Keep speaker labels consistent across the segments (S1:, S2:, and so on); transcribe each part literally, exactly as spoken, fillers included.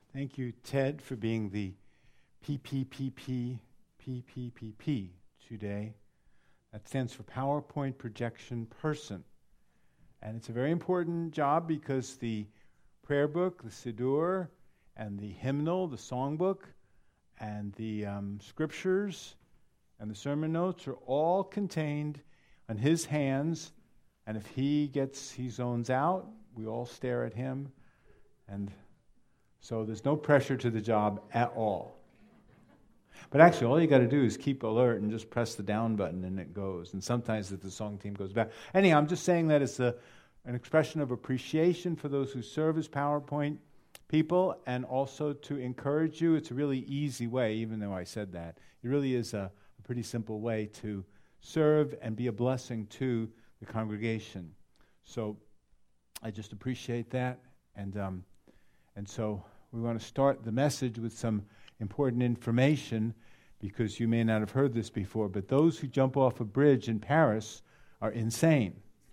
S1: Thank you, Ted, for being the P P P P P P P P today. That stands for PowerPoint Projection Person. And it's a very important job because the prayer book, the Siddur, and the hymnal, the songbook, and the um, scriptures, and the sermon notes are all contained on his hands. And if he gets, he zones out, we all stare at him. And so there's no pressure to the job at all. But actually, all you got to do is keep alert and just press the down button and it goes. And sometimes if the song team goes back. Anyhow, I'm just saying that it's a, an expression of appreciation for those who serve as PowerPoint people, and also to encourage you. It's a really easy way, even though I said that. It really is a, a pretty simple way to serve and be a blessing to the congregation. So I just appreciate that. And um, and so we want to start the message with some important information, because you may not have heard this before, but those who jump off a bridge in Paris are insane.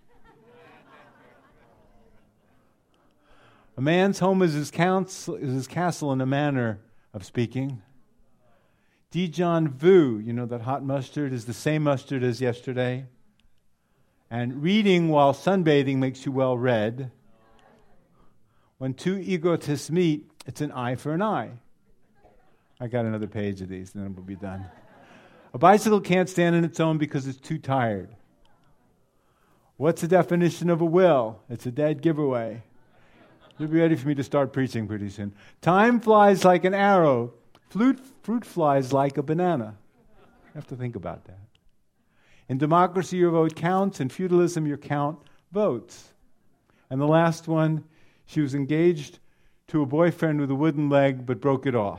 S1: A man's home is his, counsel, is his castle, in a manner of speaking. Dijon Vu, you know that hot mustard, is the same mustard as yesterday. And reading while sunbathing makes you well read. When two egotists meet, it's an eye for an eye. I got another page of these, and then we'll be done. A bicycle can't stand on its own because it's too tired. What's the definition of a will? It's a dead giveaway. You'll be ready for me to start preaching pretty soon. Time flies like an arrow. Fruit, fruit flies like a banana. You have to think about that. In democracy, your vote counts. In feudalism, your count votes. And the last one, she was engaged to a boyfriend with a wooden leg, but broke it off.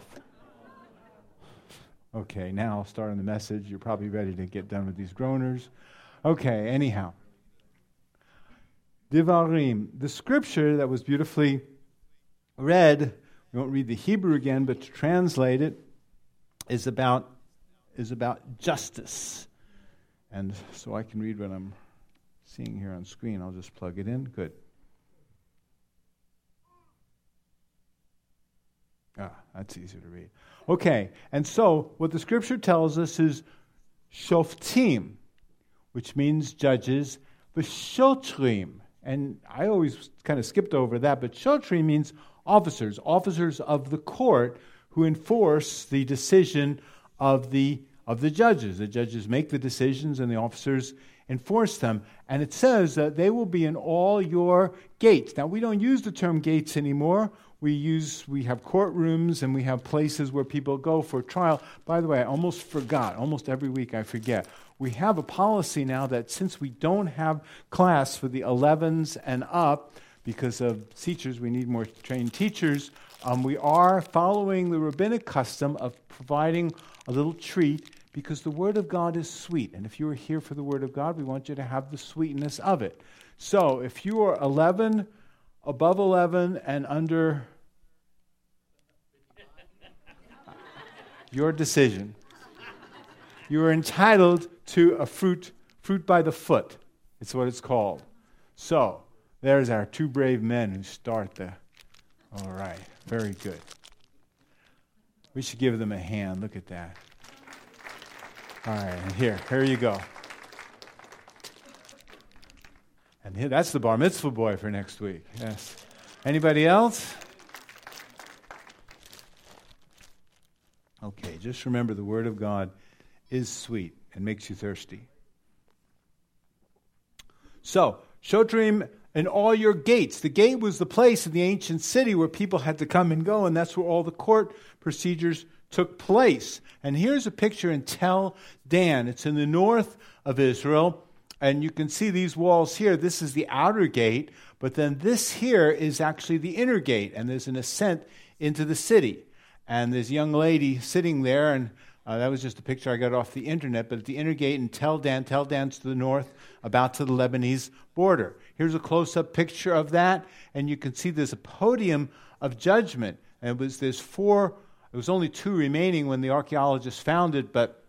S1: Okay, now I'll start on the message. You're probably ready to get done with these groaners. Okay, anyhow. Devarim, the scripture that was beautifully read, we won't read the Hebrew again, but to translate it, is about, is about justice. And so I can read what I'm seeing here on screen. I'll just plug it in. Good. Ah, that's easier to read. Okay, and so what the scripture tells us is shoftim, which means judges, but shotrim. And I always kind of skipped over that, but shotrim means officers, officers of the court who enforce the decision of the of the judges. The judges make the decisions and the officers enforce them. And it says that they will be in all your gates. Now, we don't use the term gates anymore. We use, we have courtrooms and we have places where people go for trial. By the way, I almost forgot. Almost every week I forget. We have a policy now that since we don't have class for the elevens and up, because of teachers, we need more trained teachers, um, we are following the rabbinic custom of providing a little treat, because the Word of God is sweet. And if you are here for the Word of God, we want you to have the sweetness of it. So if you are eleven, above eleven, and under, your decision. You are entitled to a fruit, fruit by the foot. It's what it's called. So there's our two brave men who start the, all right, very good. We should give them a hand. Look at that. All right, and here, here you go. And here, that's the bar mitzvah boy for next week. Yes. Anybody else? Okay, just remember the Word of God is sweet and makes you thirsty. So, Shotrim in all your gates. The gate was the place in the ancient city where people had to come and go, and that's where all the court procedures took place. And here's a picture in Tel Dan. It's in the north of Israel, and you can see these walls here. This is the outer gate, but then this here is actually the inner gate, and there's an ascent into the city. And there's a young lady sitting there, and uh, that was just a picture I got off the internet, but at the inner gate in Tel Dan, Tel Dan's to the north, about to the Lebanese border. Here's a close-up picture of that, and you can see there's a podium of judgment. And it was there's four, it was only two remaining when the archaeologists found it, but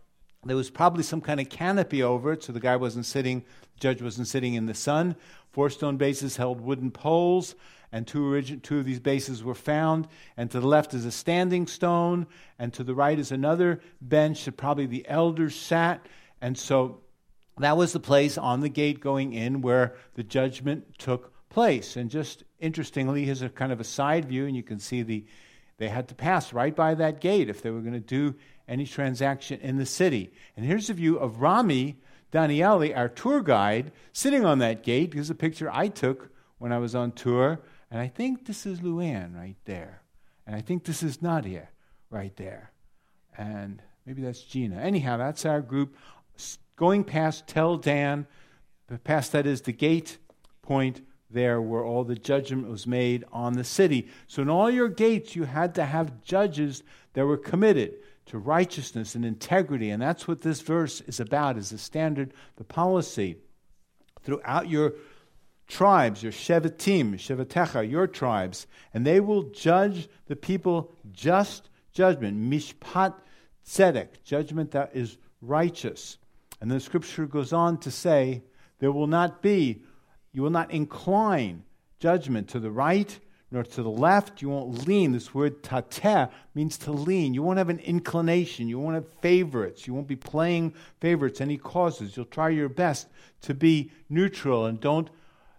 S1: There was probably some kind of canopy over it, so the guy wasn't sitting, the judge wasn't sitting in the sun. Four stone bases held wooden poles, and two, origi- two of these bases were found. And to the left is a standing stone, and to the right is another bench that probably the elders sat. And so that was the place on the gate going in where the judgment took place. And just interestingly, here's a kind of a side view, and you can see the they had to pass right by that gate if they were going to do any transaction in the city. And here's a view of Rami Danieli, our tour guide, sitting on that gate. Here's a picture I took when I was on tour. And I think this is Luann right there. And I think this is Nadia right there. And maybe that's Gina. Anyhow, that's our group going past Tel Dan. Past that is the gate point there where all the judgment was made on the city. So in all your gates, you had to have judges that were committed to righteousness and integrity. And that's what this verse is about, is the standard, the policy. Throughout your tribes, your shevatim, shevatecha, your tribes, and they will judge the people just judgment, mishpat tzedek, judgment that is righteous. And the scripture goes on to say, there will not be, you will not incline judgment to the right nor to the left. You won't lean. This word tateh means to lean. You won't have an inclination. You won't have favorites. You won't be playing favorites, any causes. You'll try your best to be neutral and don't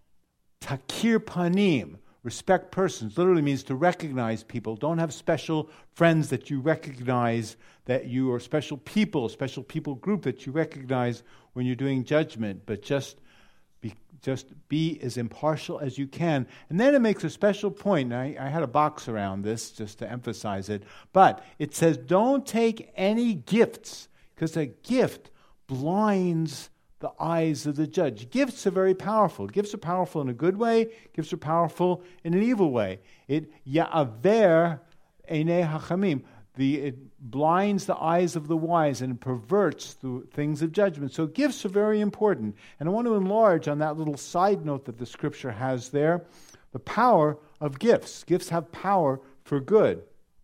S1: takir panim, respect persons, literally means to recognize people. Don't have special friends that you recognize, that you are special people, a special people group that you recognize when you're doing judgment, but just be, just be as impartial as you can. And then it makes a special point, and I, I had a box around this just to emphasize it, but it says don't take any gifts, because a gift blinds the eyes of the judge. Gifts are very powerful. Gifts are powerful in a good way. Gifts are powerful in an evil way. It ya'aver einei hachamim. The it blinds the eyes of the wise and perverts the things of judgment. So gifts are very important. And I want to enlarge on that little side note that the scripture has there. The power of gifts. Gifts have power for good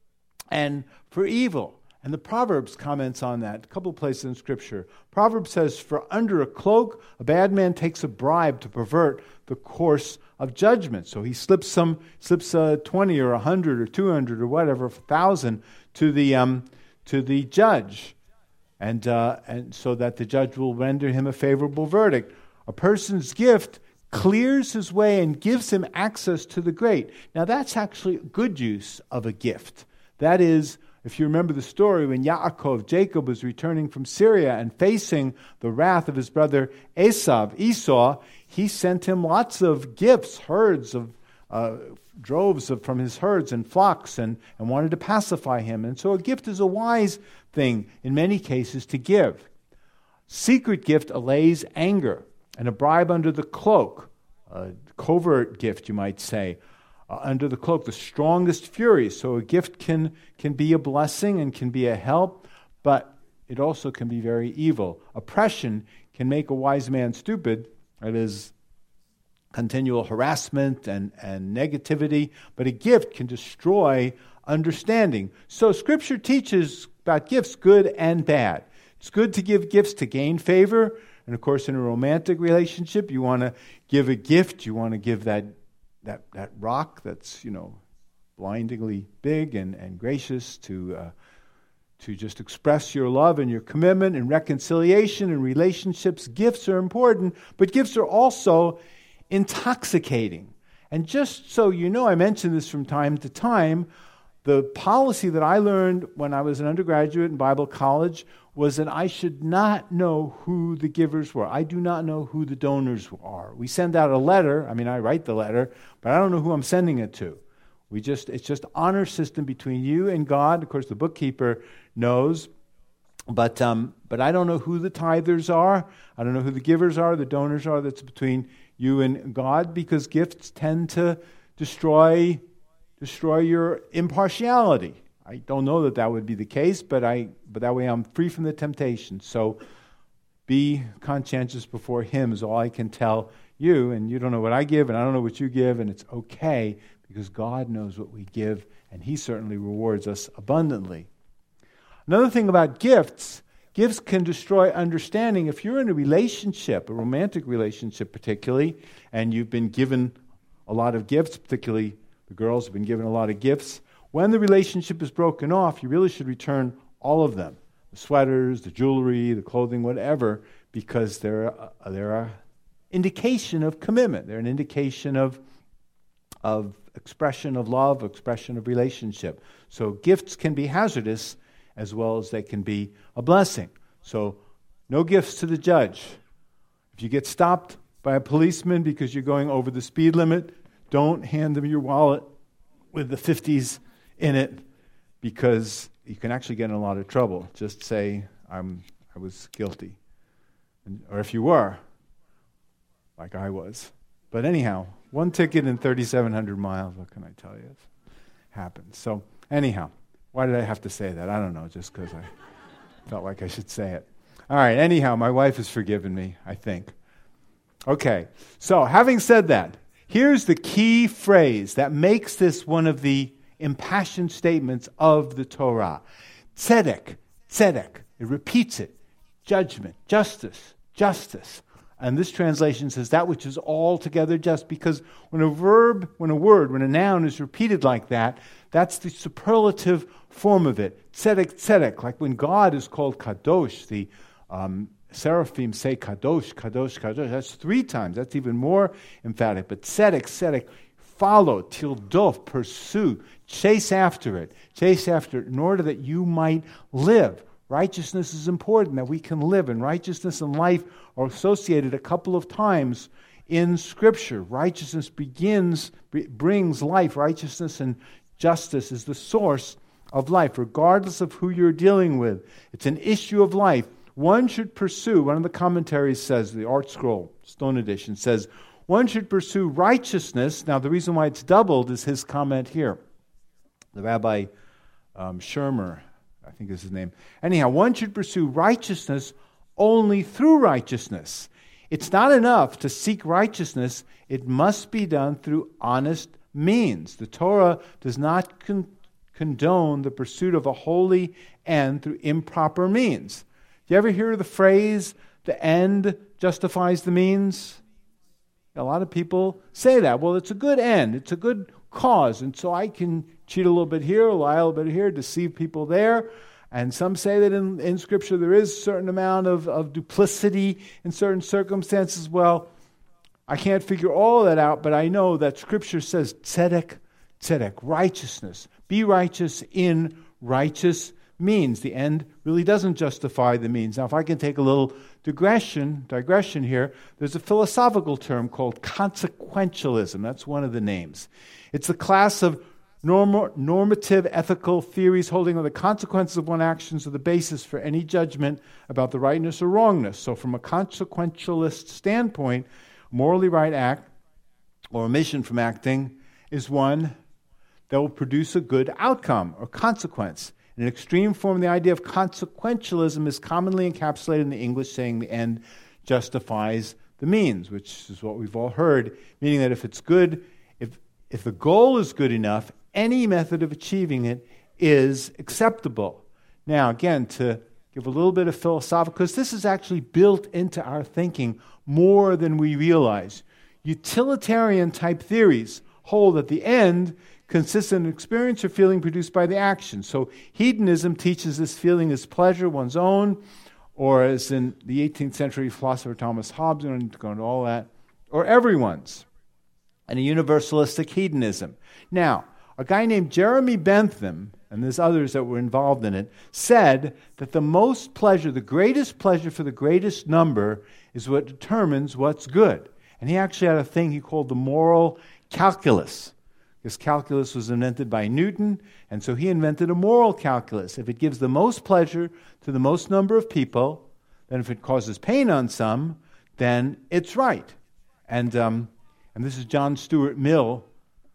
S1: and for evil. And the Proverbs comments on that, a couple of places in Scripture. Proverbs says, for under a cloak, a bad man takes a bribe to pervert the course of judgment. So he slips some, slips uh, twenty or a hundred or two hundred or whatever, a thousand to the um, to the judge, and uh, and so that the judge will render him a favorable verdict. A person's gift clears his way and gives him access to the great. Now that's actually good use of a gift. That is, if you remember the story, when Yaakov, Jacob, was returning from Syria and facing the wrath of his brother Esav, Esau, he sent him lots of gifts, herds of, uh, droves of, from his herds and flocks, and, and wanted to pacify him. And so a gift is a wise thing, in many cases, to give. Secret gift allays anger, and a bribe under the cloak, a covert gift, you might say, Uh, under the cloak, the strongest fury. So a gift can can be a blessing and can be a help, but it also can be very evil. Oppression can make a wise man stupid. It is continual harassment and, and negativity, but a gift can destroy understanding. So Scripture teaches about gifts, good and bad. It's good to give gifts to gain favor, and of course in a romantic relationship, you want to give a gift, you want to give that That that rock that's, you know, blindingly big and, and gracious to uh, to just express your love and your commitment and reconciliation and relationships. Gifts are important, but gifts are also intoxicating. And just so you know, I mention this from time to time, the policy that I learned when I was an undergraduate in Bible college was that I should not know who the givers were. I do not know who the donors are. We send out a letter. I mean, I write the letter, but I don't know who I'm sending it to. We just it's just honor system between you and God. Of course, the bookkeeper knows, but um, but I don't know who the tithers are. I don't know who the givers are, the donors are. That's between you and God, because gifts tend to destroy destroy your impartiality. I don't know that that would be the case, but I but that way I'm free from the temptation. So be conscientious before Him is all I can tell you. And you don't know what I give, and I don't know what you give, and it's okay because God knows what we give, and He certainly rewards us abundantly. Another thing about gifts, Gifts can destroy understanding. If you're in a relationship, a romantic relationship particularly, and you've been given a lot of gifts, particularly the girls have been given a lot of gifts, when the relationship is broken off, you really should return all of them. The sweaters, the jewelry, the clothing, whatever, because they're, uh, they're an indication of commitment. They're an indication of, of expression of love, expression of relationship. So gifts can be hazardous as well as they can be a blessing. So no gifts to the judge. If you get stopped by a policeman because you're going over the speed limit, don't hand them your wallet with the fifties in it, because you can actually get in a lot of trouble. Just say, I'm, I was guilty. And, or if you were, like I was. But anyhow, one ticket in thirty-seven hundred miles, what can I tell you? It happens. So anyhow, why did I have to say that? I don't know, just because I felt like I should say it. All right, anyhow, my wife has forgiven me, I think. Okay, so having said that, here's the key phrase that makes this one of the impassioned statements of the Torah. Tzedek, tzedek. It repeats it. Judgment, justice, justice. And this translation says that which is altogether just, because when a verb, when a word, when a noun is repeated like that, that's the superlative form of it. Tzedek, tzedek. Like when God is called Kadosh, the um, seraphim say Kadosh, Kadosh, Kadosh. That's three times. That's even more emphatic. But tzedek, tzedek. Follow, tildof, pursue, chase after it. Chase after it in order that you might live. Righteousness is important, that we can live. And righteousness and life are associated a couple of times in Scripture. Righteousness begins, brings life. Righteousness and justice is the source of life, regardless of who you're dealing with. It's an issue of life. One should pursue, one of the commentaries says, the Art Scroll, Stone Edition, says, one should pursue righteousness. Now, the reason why it's doubled is his comment here. The Rabbi um, Shermer, I think is his name. Anyhow, one should pursue righteousness only through righteousness. It's not enough to seek righteousness. It must be done through honest means. The Torah does not con- condone the pursuit of a holy end through improper means. Do you ever hear the phrase, the end justifies the means? A lot of people say that. Well, it's a good end. It's a good cause. And so I can cheat a little bit here, lie a little bit here, deceive people there. And some say that in, in Scripture there is a certain amount of, of duplicity in certain circumstances. Well, I can't figure all of that out, but I know that Scripture says tzedek, tzedek, righteousness. Be righteous in righteous means. The end really doesn't justify the means. Now, if I can take a little digression, digression here, there's a philosophical term called consequentialism. That's one of the names. It's a class of norm- normative ethical theories holding on the consequences of one's actions are the basis for any judgment about the rightness or wrongness. So from a consequentialist standpoint, a morally right act or omission from acting is one that will produce a good outcome or consequence. In an extreme form, the idea of consequentialism is commonly encapsulated in the English saying the end justifies the means, which is what we've all heard, meaning that if it's good, if if the goal is good enough, any method of achieving it is acceptable. Now, again, to give a little bit of philosophical, because this is actually built into our thinking more than we realize. Utilitarian type theories hold that the end consists in an experience or feeling produced by the action. So hedonism teaches this feeling as pleasure, one's own, or as in the eighteenth century philosopher Thomas Hobbes, we don't need to go into all that, or everyone's, and a universalistic hedonism. Now, a guy named Jeremy Bentham, and there's others that were involved in it, said that the most pleasure, the greatest pleasure for the greatest number is what determines what's good. And he actually had a thing he called the moral calculus. This calculus was invented by Newton, and so he invented a moral calculus. If it gives the most pleasure to the most number of people, then if it causes pain on some, then it's right. And um, and this is John Stuart Mill,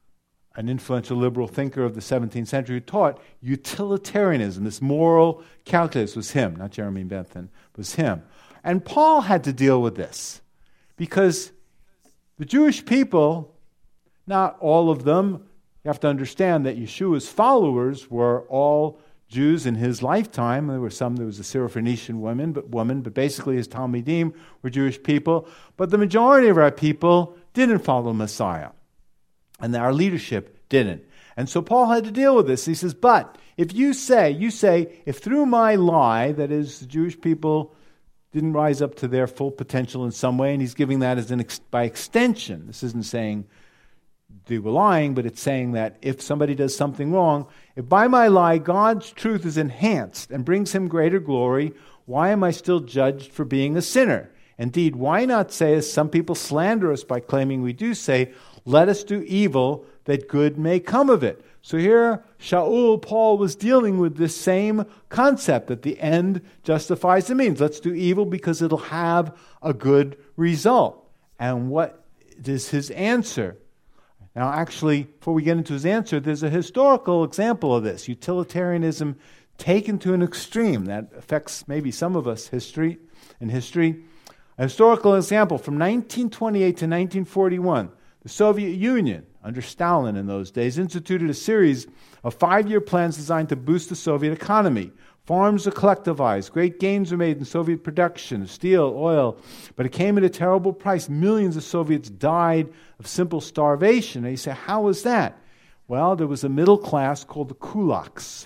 S1: an influential liberal thinker of the seventeenth century, who taught utilitarianism. This moral calculus was him, not Jeremy Bentham, was him. And Paul had to deal with this because the Jewish people, not all of them, you have to understand that Yeshua's followers were all Jews in his lifetime. There were some, there was a Syrophoenician woman, but woman, but basically his Talmidim were Jewish people. But the majority of our people didn't follow Messiah. And our leadership didn't. And so Paul had to deal with this. He says, but if you say, you say, if through my lie, that is, the Jewish people didn't rise up to their full potential in some way, and he's giving that as an ex- by extension. This isn't saying they were lying, but it's saying that if somebody does something wrong, if by my lie God's truth is enhanced and brings him greater glory, why am I still judged for being a sinner? Indeed, why not say, as some people slander us by claiming we do say, let us do evil that good may come of it. So here, Shaul, Paul was dealing with this same concept that the end justifies the means. Let's do evil because it'll have a good result. And what is his answer? Now, actually, before we get into his answer, there's a historical example of this. Utilitarianism taken to an extreme. That affects maybe some of us history in history. A historical example from nineteen twenty-eight to nineteen forty-one. The Soviet Union, under Stalin in those days, instituted a series of five-year plans designed to boost the Soviet economy. Farms are collectivized. Great gains were made in Soviet production of steel, oil, but it came at a terrible price. Millions of Soviets died of simple starvation. And you say, how was that? Well, there was a middle class called the kulaks.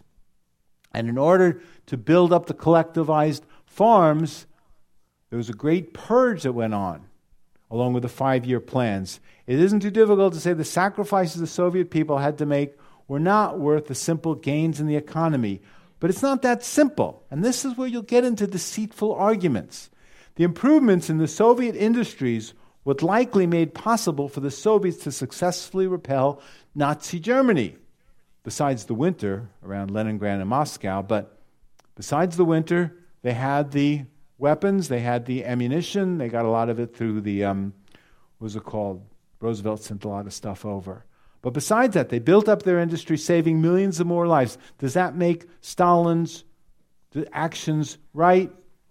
S1: And in order to build up the collectivized farms, there was a great purge that went on, along with the five-year plans. It isn't too difficult to say the sacrifices the Soviet people had to make were not worth the simple gains in the economy. But it's not that simple. And this is where you'll get into deceitful arguments. The improvements in the Soviet industries were likely made possible for the Soviets to successfully repel Nazi Germany. Besides the winter around Leningrad and Moscow, but besides the winter, they had the weapons, they had the ammunition, they got a lot of it through the, um, what was it called? Roosevelt sent a lot of stuff over. But besides that, they built up their industry, saving millions of more lives. Does that make Stalin's actions right?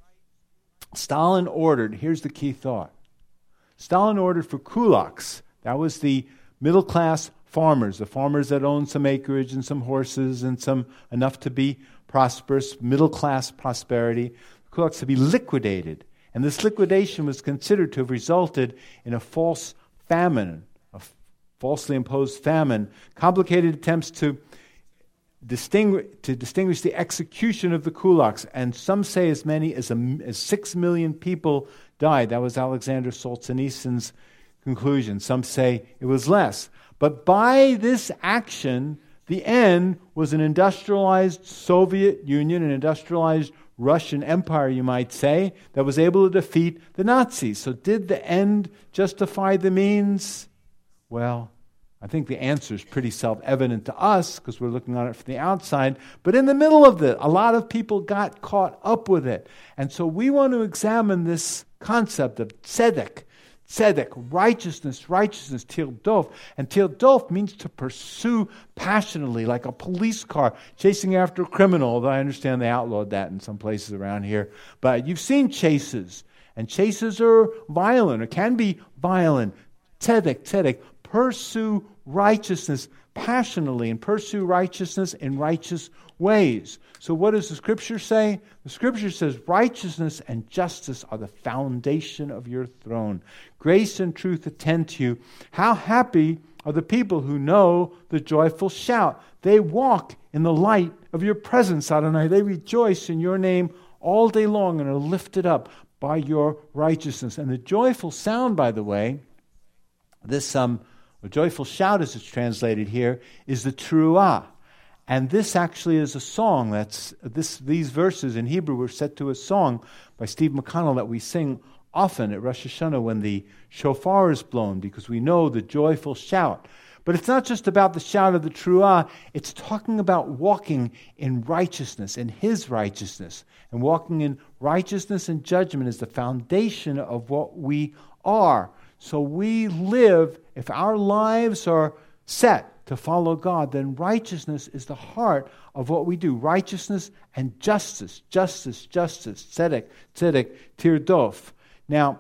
S1: Stalin ordered, here's the key thought. Stalin ordered for kulaks, that was the middle-class farmers, the farmers that owned some acreage and some horses and some enough to be prosperous, middle-class prosperity, kulaks to be liquidated. And this liquidation was considered to have resulted in a false famine, a f- falsely imposed famine, complicated attempts to distinguish, to distinguish the execution of the kulaks. And some say as many as, a, as six million people died. That was Alexander Solzhenitsyn's conclusion. Some say it was less. But by this action, the end was an industrialized Soviet Union, an industrialized Russian Empire, you might say, that was able to defeat the Nazis. So did the end justify the means? Well, I think the answer is pretty self-evident to us because we're looking at it from the outside. But in the middle of it, a lot of people got caught up with it. And so we want to examine this concept of tzedek, tzedek, righteousness, righteousness, tirdof. And tirdof means to pursue passionately, like a police car chasing after a criminal, although I understand they outlawed that in some places around here. But you've seen chases, and chases are violent, or can be violent. Tzedek, tzedek, pursue righteousness passionately, and pursue righteousness in righteous ways. So what does the Scripture say? The Scripture says righteousness and justice are the foundation of your throne. Grace and truth attend to you. How happy are the people who know the joyful shout. They walk in the light of your presence, Adonai. They rejoice in your name all day long and are lifted up by your righteousness. And the joyful sound, by the way, this um, a joyful shout as it's translated here, is the teruah. And this actually is a song that's, this, these verses in Hebrew were set to a song by Steve McConnell that we sing often at Rosh Hashanah when the shofar is blown, because we know the joyful shout. But it's not just about the shout of the teruah, it's talking about walking in righteousness, in His righteousness. And walking in righteousness and judgment is the foundation of what we are. So we live, if our lives are set to follow God, then righteousness is the heart of what we do. Righteousness and justice, justice, justice, tzedek, tzedek, tirdof. Now,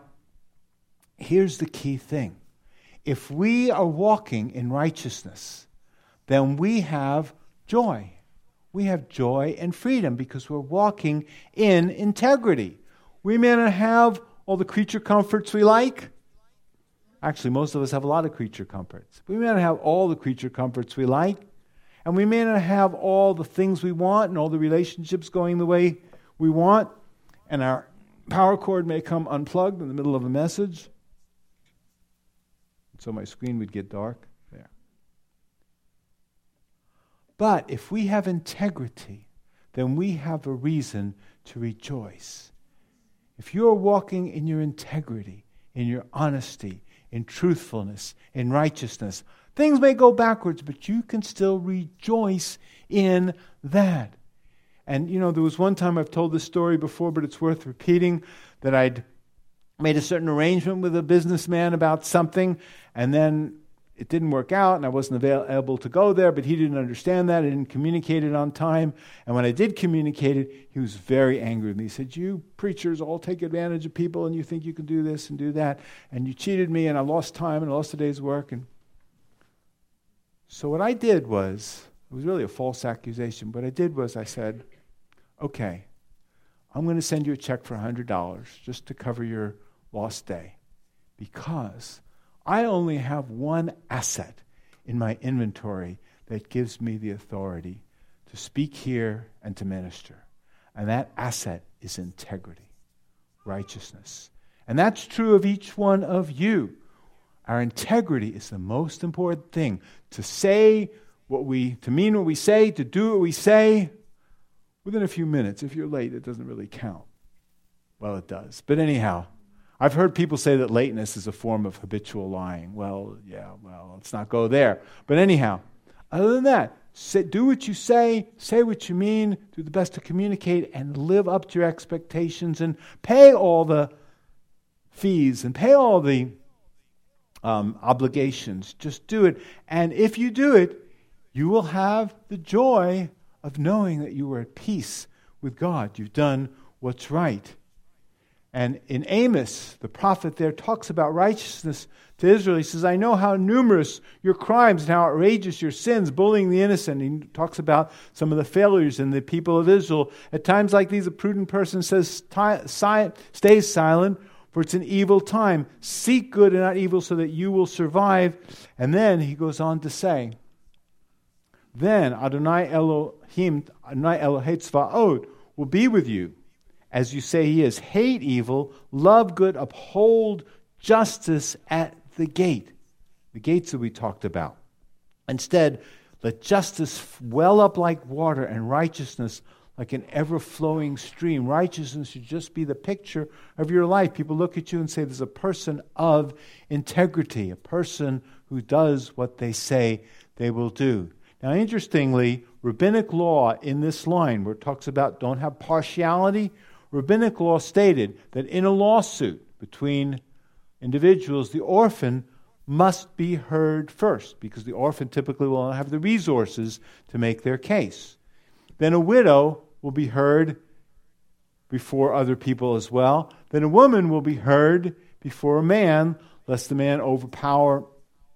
S1: here's the key thing. If we are walking in righteousness, then we have joy. We have joy and freedom because we're walking in integrity. We may not have all the creature comforts we like. Actually, most of us have a lot of creature comforts. We may not have all the creature comforts we like. And we may not have all the things we want and all the relationships going the way we want. And our power cord may come unplugged in the middle of a message. So my screen would get dark there. But if we have integrity, then we have a reason to rejoice. If you're walking in your integrity, in your honesty, in truthfulness, in righteousness, things may go backwards, but you can still rejoice in that. And, you know, there was one time, I've told this story before, but it's worth repeating, that I'd made a certain arrangement with a businessman about something, and then it didn't work out, and I wasn't avail- able to go there, but he didn't understand that. I didn't communicate it on time. And when I did communicate it, he was very angry with me. He said, you preachers all take advantage of people, and you think you can do this and do that, and you cheated me, and I lost time, and I lost a day's work. And so what I did was, it was really a false accusation. What I did was I said, okay, I'm going to send you a check for one hundred dollars just to cover your lost day, because I only have one asset in my inventory that gives me the authority to speak here and to minister. And that asset is integrity, righteousness. And that's true of each one of you. Our integrity is the most important thing. To say what we, to mean what we say, to do what we say, within a few minutes. If you're late, it doesn't really count. Well, it does. But anyhow, I've heard people say that lateness is a form of habitual lying. Well, yeah, well, let's not go there. But anyhow, other than that, say, do what you say, say what you mean, do the best to communicate, and live up to your expectations, and pay all the fees, and pay all the um, obligations. Just do it. And if you do it, you will have the joy of knowing that you were at peace with God. You've done what's right. And in Amos, the prophet there talks about righteousness to Israel. He says, I know how numerous your crimes and how outrageous your sins, bullying the innocent. He talks about some of the failures in the people of Israel. At times like these, a prudent person says, stay silent, for it's an evil time. Seek good and not evil so that you will survive. And then he goes on to say, then Adonai Elohim, Adonai Elohei Tzvaot will be with you. As you say he is, hate evil, love good, uphold justice at the gate. The gates that we talked about. Instead, let justice well up like water and righteousness like an ever-flowing stream. Righteousness should just be the picture of your life. People look at you and say there's a person of integrity, a person who does what they say they will do. Now, interestingly, rabbinic law in this line where it talks about don't have partiality, rabbinic law stated that in a lawsuit between individuals, the orphan must be heard first, because the orphan typically will not have the resources to make their case. Then a widow will be heard before other people as well. Then a woman will be heard before a man, lest the man overpower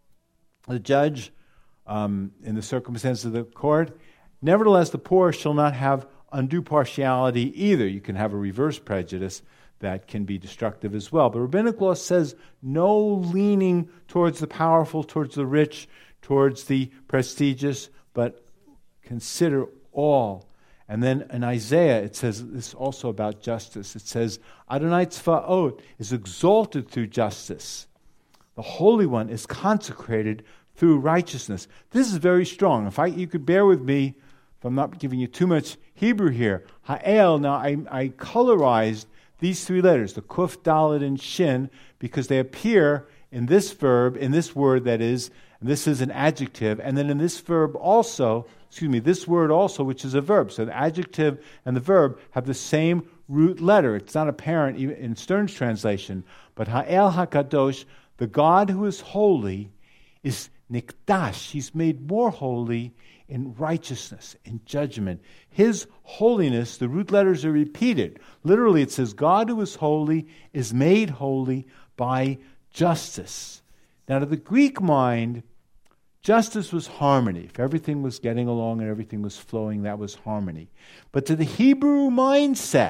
S1: the judge um, in the circumstances of the court. Nevertheless, the poor shall not have undue partiality either. You can have a reverse prejudice that can be destructive as well. But rabbinic law says no leaning towards the powerful, towards the rich, towards the prestigious, but consider all. And then in Isaiah, it says this also about justice. It says, Adonai Tzvaot is exalted through justice. The Holy One is consecrated through righteousness. This is very strong. If I, you could bear with me, if I'm not giving you too much Hebrew here. Ha'el, now I, I colorized these three letters, the Kuf, Dalet, and Shin, because they appear in this verb, in this word that is, and this is an adjective, and then in this verb also, excuse me, this word also, which is a verb. So the adjective and the verb have the same root letter. It's not apparent even in Stern's translation, but Ha'el HaKadosh, the God who is holy, is Nikdash. He's made more holy in righteousness, in judgment. His holiness, the root letters are repeated. Literally it says, God who is holy is made holy by justice. Now to the Greek mind, Justice was harmony. If everything was getting along and everything was flowing, that was harmony. But to the Hebrew mindset,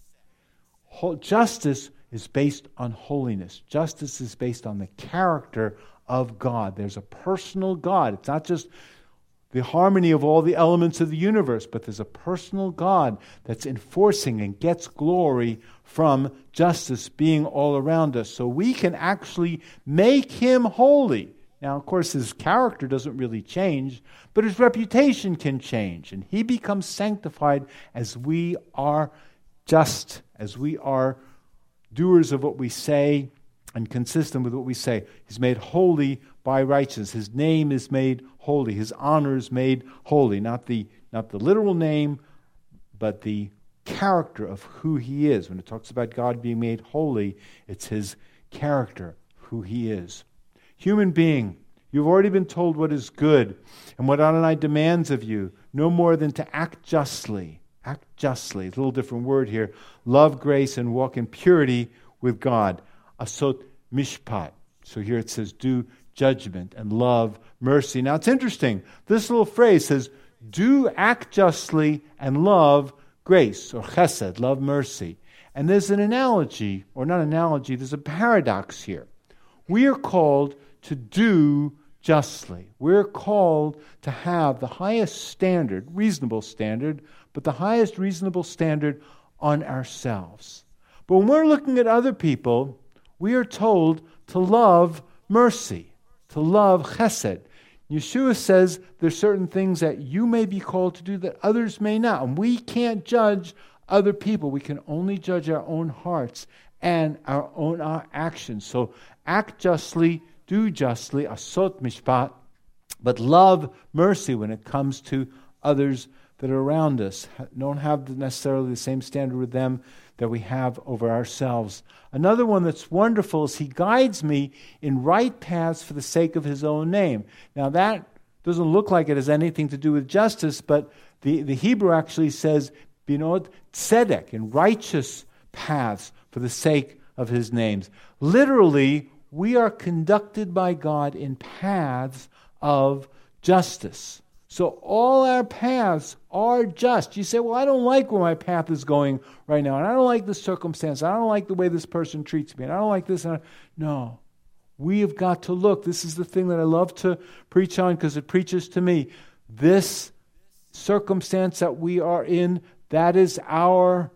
S1: justice is based on holiness. Justice is based on the character of God. There's a personal God. It's not just the harmony of all the elements of the universe, but there's a personal God that's enforcing and gets glory from justice being all around us. So we can actually make him holy. Now, of course, his character doesn't really change, but his reputation can change. And he becomes sanctified as we are just, as we are doers of what we say and consistent with what we say. He's made holy by righteousness. His name is made holy. His honor is made holy. Not the, not the literal name, but the character of who he is. When it talks about God being made holy, it's his character, who he is. Human being, you've already been told what is good and what Adonai demands of you, no more than to act justly. Act justly. It's a little different word here. Love grace and walk in purity with God. Asot mishpat. So here it says, do judgment and love mercy. Now it's interesting. This little phrase says, do act justly and love grace, or chesed, love mercy. And there's an analogy, or not analogy, there's a paradox here. We are called to do justly. We're called to have the highest standard, reasonable standard, but the highest reasonable standard on ourselves. But when we're looking at other people, we are told to love mercy, to love chesed. Yeshua says there's certain things that you may be called to do that others may not. And we can't judge other people. We can only judge our own hearts and our own our actions. So act justly, do justly, asot mishpat, but love mercy when it comes to others that are around us. Don't have necessarily the same standard with them that we have over ourselves. Another one that's wonderful is he guides me in right paths for the sake of his own name. Now that doesn't look like it has anything to do with justice, but the, the Hebrew actually says, binod tzedek, in righteous paths for the sake of his names. Literally, we are conducted by God in paths of justice. So all our paths are just. You say, well, I don't like where my path is going right now, and I don't like the circumstance. I don't like the way this person treats me, and I don't like this. And I... No. We have got to look. This is the thing that I love to preach on because it preaches to me. This circumstance that we are in, that is our,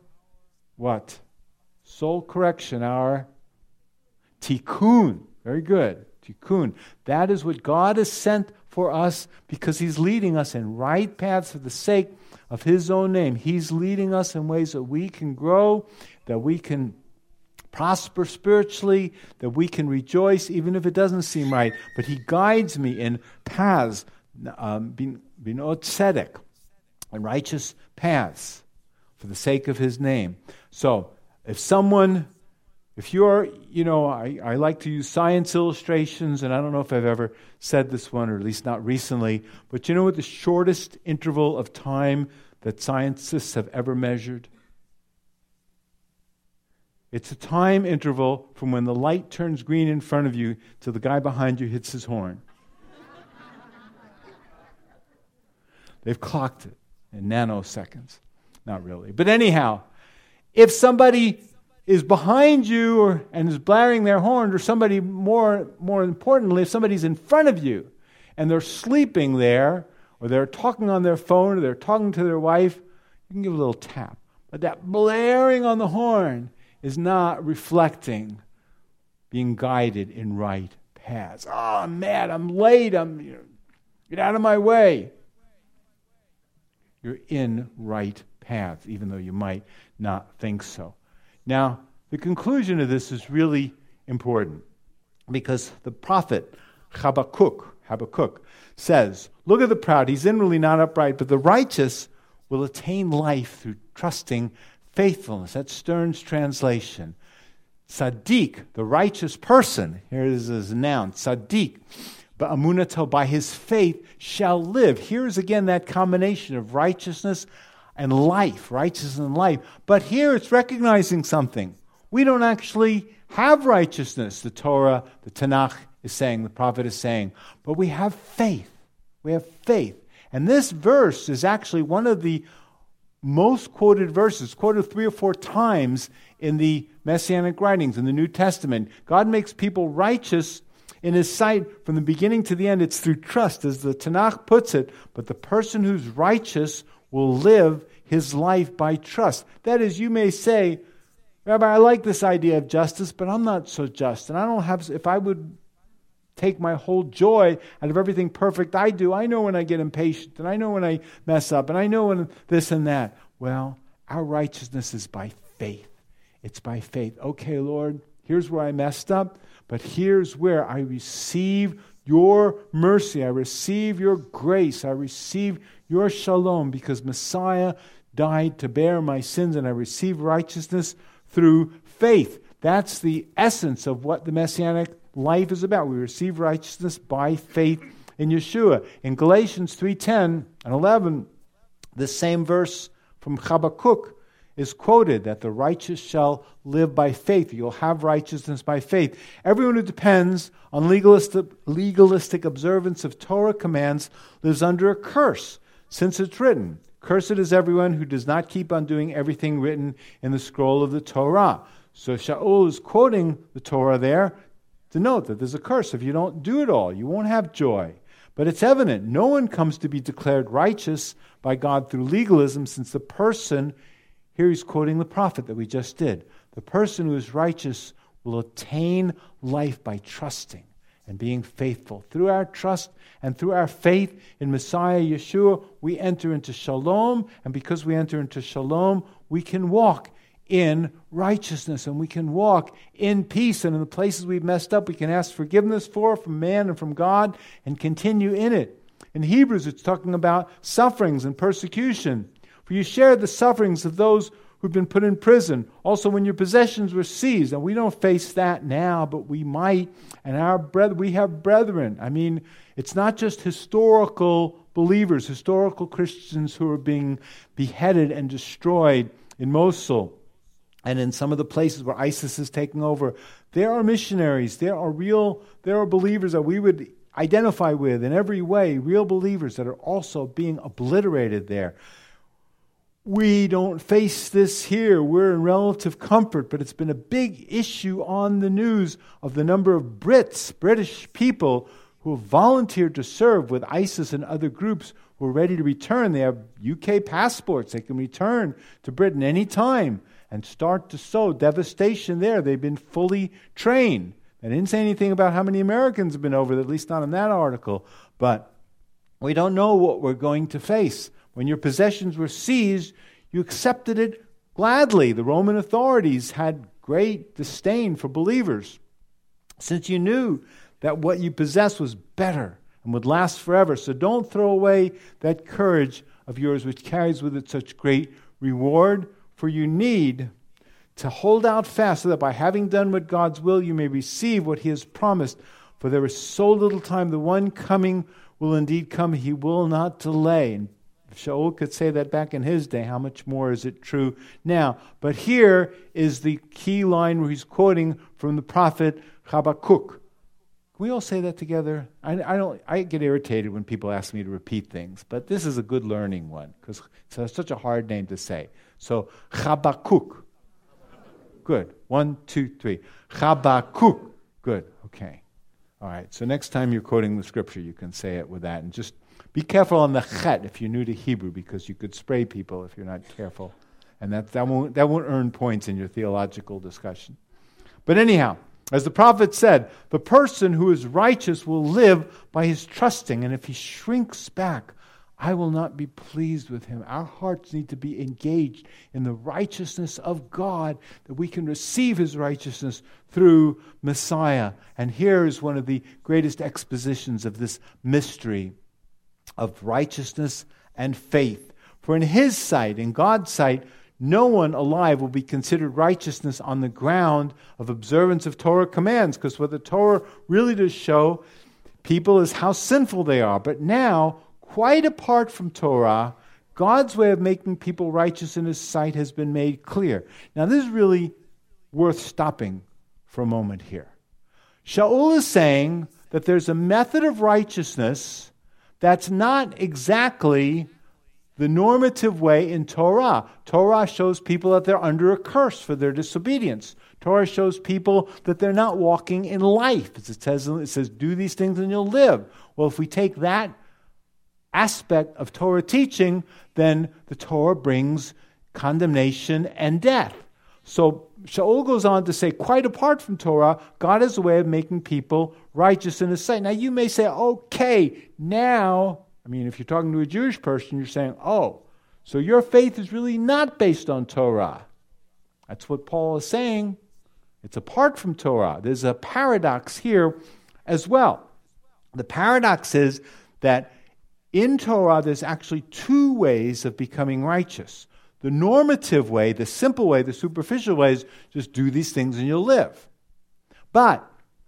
S1: what? Soul correction, our tikkun. Very good. Tikkun. That is what God has sent for us because he's leading us in right paths for the sake of his own name. He's leading us in ways that we can grow, that we can prosper spiritually, that we can rejoice even if it doesn't seem right. But he guides me in paths, um, binot tzedek, and righteous paths for the sake of his name. So if someone... If you're, you know, I, I like to use science illustrations, and I don't know if I've ever said this one, or at least not recently, but you know what the shortest interval of time that scientists have ever measured? It's a time interval from when the light turns green in front of you till the guy behind you hits his horn. They've clocked it in nanoseconds. Not really. But anyhow, if somebody is behind you or, and is blaring their horn, or somebody more, more importantly, if somebody's in front of you and they're sleeping there, or they're talking on their phone, or they're talking to their wife, you can give a little tap. But that blaring on the horn is not reflecting being guided in right paths. Oh, I'm mad, I'm late, I'm you know, get out of my way. You're in right paths, even though you might not think so. Now, the conclusion of this is really important because the prophet Habakkuk, Habakkuk says, look at the proud, he's inwardly not upright, but the righteous will attain life through trusting faithfulness. That's Stern's translation. Tzaddik, the righteous person, here it is as a noun, tzaddik, but amunato, by his faith shall live. Here's again that combination of righteousness and life, righteousness and life. But here it's recognizing something. We don't actually have righteousness. The Torah, the Tanakh is saying, the prophet is saying, but we have faith. We have faith. And this verse is actually one of the most quoted verses, quoted three or four times in the Messianic writings, in the New Testament. God makes people righteous in His sight from the beginning to the end. It's through trust, as the Tanakh puts it. But the person who's righteous will live his life by trust. That is, you may say, Rabbi, I like this idea of justice, but I'm not so just. And I don't have, if I would take my whole joy out of everything perfect I do, I know when I get impatient, and I know when I mess up, and I know when this and that. Well, our righteousness is by faith. It's by faith. Okay, Lord, here's where I messed up, but here's where I receive your mercy. I receive your grace. I receive your shalom, because Messiah died to bear my sins, and I receive righteousness through faith. That's the essence of what the Messianic life is about. We receive righteousness by faith in Yeshua. In Galatians three ten and eleven, this same verse from Habakkuk is quoted, that the righteous shall live by faith. You'll have righteousness by faith. Everyone who depends on legalistic, legalistic observance of Torah commands lives under a curse, since it's written, cursed is everyone who does not keep on doing everything written in the scroll of the Torah. So Shaul is quoting the Torah there to note that there's a curse. If you don't do it all, you won't have joy. But it's evident, no one comes to be declared righteous by God through legalism, since the person, here he's quoting the prophet that we just did, the person who is righteous will attain life by trusting and being faithful. Through our trust and through our faith in Messiah Yeshua, we enter into shalom, and because we enter into shalom, we can walk in righteousness, and we can walk in peace. And in the places we've messed up, we can ask forgiveness for from man and from God and continue in it. In Hebrews, it's talking about sufferings and persecution. For you shared the sufferings of those who've been put in prison. Also, when your possessions were seized, and we don't face that now, but we might. And our brethren, we have brethren. I mean, it's not just historical believers, historical Christians who are being beheaded and destroyed in Mosul and in some of the places where ISIS is taking over. There are missionaries, there are real, there are believers that we would identify with in every way, real believers that are also being obliterated there. We don't face this here. We're in relative comfort, but it's been a big issue on the news of the number of Brits, British people, who have volunteered to serve with ISIS and other groups who are ready to return. They have U K passports. They can return to Britain any time and start to sow devastation there. They've been fully trained. I didn't say anything about how many Americans have been over, at least not in that article. But we don't know what we're going to face. When your possessions were seized, you accepted it gladly. The Roman authorities had great disdain for believers, since you knew that what you possessed was better and would last forever. So don't throw away that courage of yours, which carries with it such great reward. For you need to hold out fast, so that by having done what God's will, you may receive what He has promised. For there is so little time. The one coming will indeed come. He will not delay. And if Shaul could say that back in his day, how much more is it true now? But here is the key line where he's quoting from the prophet Habakkuk. Can we all say that together? I, I don't. I get irritated when people ask me to repeat things, but this is a good learning one, because it's such a hard name to say. So, Habakkuk. Good. One, two, three. Habakkuk. Good. Okay. All right. So next time you're quoting the scripture, you can say it with that. And just be careful on the chet if you're new to Hebrew, because you could spray people if you're not careful. And that, that, won't, that won't earn points in your theological discussion. But anyhow, as the prophet said, the person who is righteous will live by his trusting. And if he shrinks back, I will not be pleased with him. Our hearts need to be engaged in the righteousness of God, that we can receive His righteousness through Messiah. And here is one of the greatest expositions of this mystery of righteousness and faith. For in His sight, in God's sight, no one alive will be considered righteousness on the ground of observance of Torah commands, because what the Torah really does show people is how sinful they are. But now, quite apart from Torah, God's way of making people righteous in His sight has been made clear. Now, this is really worth stopping for a moment here. Shaul is saying that there's a method of righteousness that's not exactly the normative way in Torah. Torah shows people that they're under a curse for their disobedience. Torah shows people that they're not walking in life. As it says, it says, do these things and you'll live. Well, if we take that aspect of Torah teaching, then the Torah brings condemnation and death. So Shaul goes on to say, quite apart from Torah, God has a way of making people righteous in His sight. Now you may say, okay, now, I mean, if you're talking to a Jewish person, you're saying, oh, so your faith is really not based on Torah. That's what Paul is saying. It's apart from Torah. There's a paradox here as well. The paradox is that in Torah, there's actually two ways of becoming righteous. The normative way, the simple way, the superficial way is just do these things and you'll live. But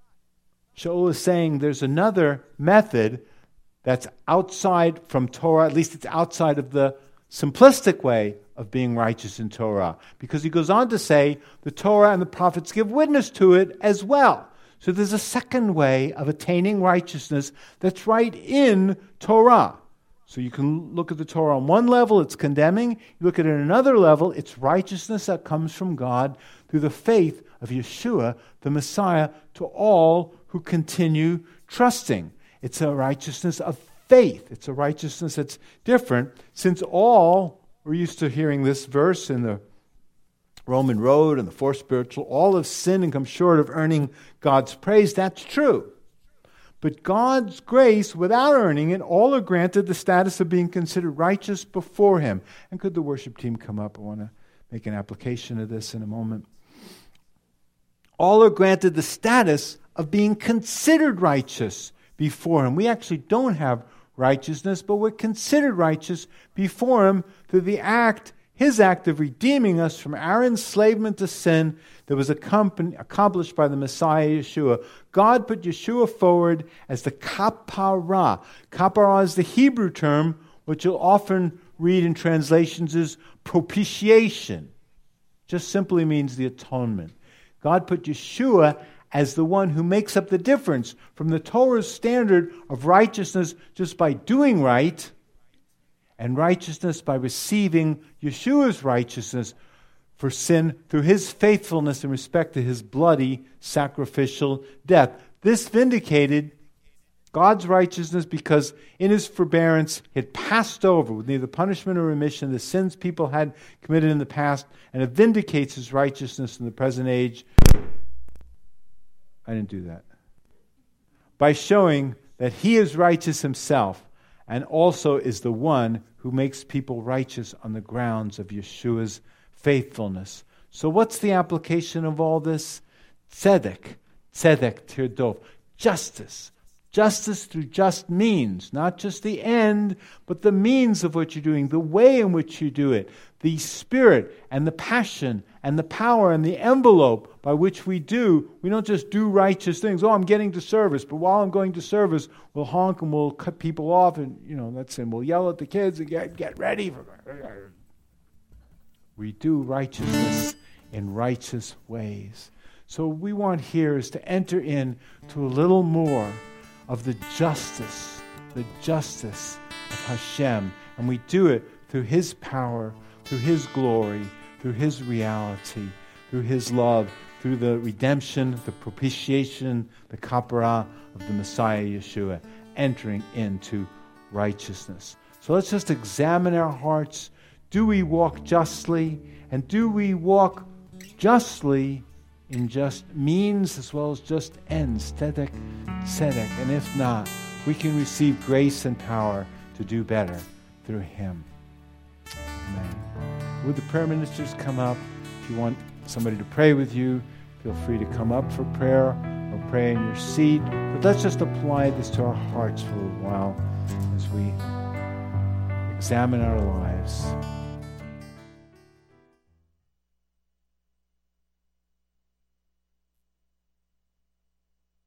S1: Shaul is saying there's another method that's outside from Torah, at least it's outside of the simplistic way of being righteous in Torah. Because he goes on to say the Torah and the prophets give witness to it as well. So there's a second way of attaining righteousness that's right in Torah. So you can look at the Torah on one level, it's condemning. You look at it at another level, it's righteousness that comes from God through the faith of Yeshua, the Messiah, to all who continue trusting. It's a righteousness of faith. It's a righteousness that's different, since all, we're used to hearing this verse in the Roman road and the four spiritual, all have sinned and come short of earning God's praise. That's true. But God's grace, without earning it, all are granted the status of being considered righteous before Him. And could the worship team come up? I want to make an application of this in a moment. All are granted the status of being considered righteous before Him. We actually don't have righteousness, but we're considered righteous before Him through the act, His act of redeeming us from our enslavement to sin that was accomplished by the Messiah Yeshua. God put Yeshua forward as the kapara. Kapara is the Hebrew term, which you'll often read in translations as propitiation. Just simply means the atonement. God put Yeshua as the one who makes up the difference from the Torah's standard of righteousness just by doing right, and righteousness by receiving Yeshua's righteousness for sin through His faithfulness in respect to His bloody sacrificial death. This vindicated God's righteousness because in His forbearance it passed over with neither punishment or remission the sins people had committed in the past, and it vindicates His righteousness in the present age. I didn't do that. By showing that He is righteous Himself and also is the one who makes people righteous on the grounds of Yeshua's faithfulness. So what's the application of all this? Tzedek, tzedek tirdof, justice. Justice through just means, not just the end, but the means of what you're doing, the way in which you do it, the spirit and the passion and the power and the envelope by which we do. We don't just do righteous things. Oh, I'm getting to service, but while I'm going to service, we'll honk and we'll cut people off, and you know that's and we'll yell at the kids and get get ready for. We do righteousness in righteous ways. So what we want here is to enter in to a little more of the justice, the justice of Hashem. And we do it through His power, through His glory, through His reality, through His love, through the redemption, the propitiation, the kapara of the Messiah Yeshua, entering into righteousness. So let's just examine our hearts. Do we walk justly? And do we walk justly in just means as well as just ends? Tzedek, tzedek. And if not, we can receive grace and power to do better through Him. Amen. Would the prayer ministers come up? If you want somebody to pray with you, feel free to come up for prayer or pray in your seat. But let's just apply this to our hearts for a while as we examine our lives.